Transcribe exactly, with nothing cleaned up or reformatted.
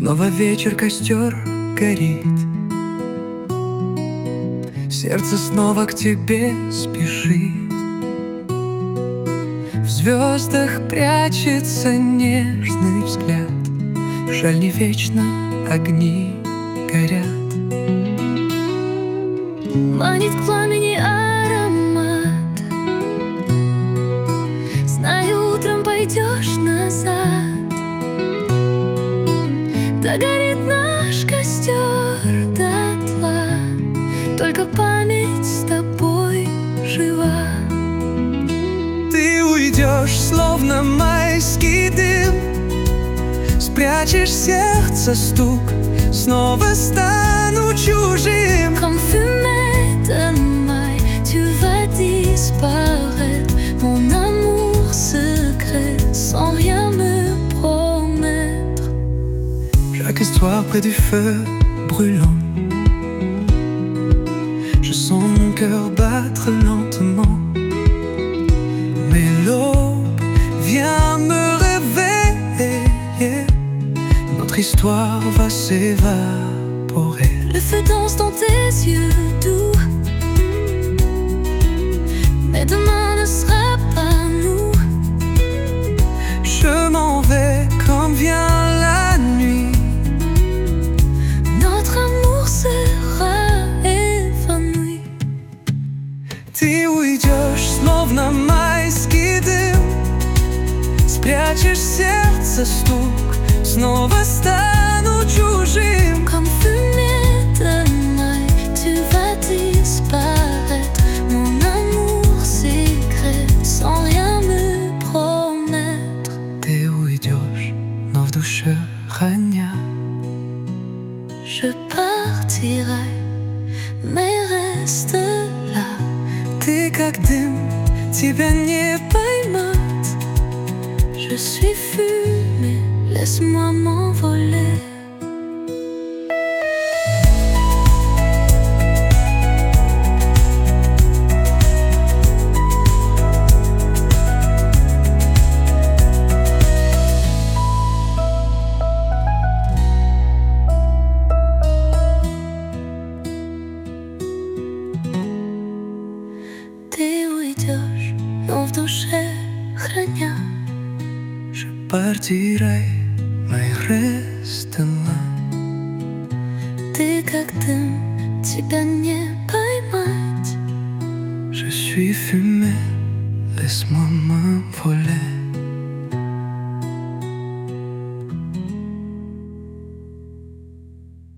Снова вечер, костер горит, сердце снова к тебе спешит. В звездах прячется нежный взгляд, жаль, не вечно огни горят. Манит к пламени аромат, знаю, утром пойдешь назад. Догорит наш костер дотла, только память с тобой жива. Ты уйдешь, словно майский дым, спрячешь сердце стук, снова стану чужим. Comme fumée de maille, tu vas disparaître, mon amour secret, sans rien me promettre. Chaque histoire près du feu brûlant, je sens mon cœur battre lentement. Mais l'aube vient me réveiller, notre histoire va s'évaporer. Le feu danse dans tes yeux doux, mais demain ne sera pas nous. Je m'en vais comme vient la nuit, notre amour sera évanoui. Ты уйдешь, словно майский дым, спрячешь сердце стук, снова стану чужим. Comme fumée de maille, tu vas disparaître, mon amour secret, sans rien me promettre. Ты уйдешь, но в душе храня. Je partirai, mais reste là. Ты как дым, тебя не поймать. Je suis fumée, laisse-moi m'envoler. Ты уйдешь, но в душе храня. Je partirai, mais reste là. Ты как дым, тебя не поймать. Je suis fumé, laisse-moi m'envoler.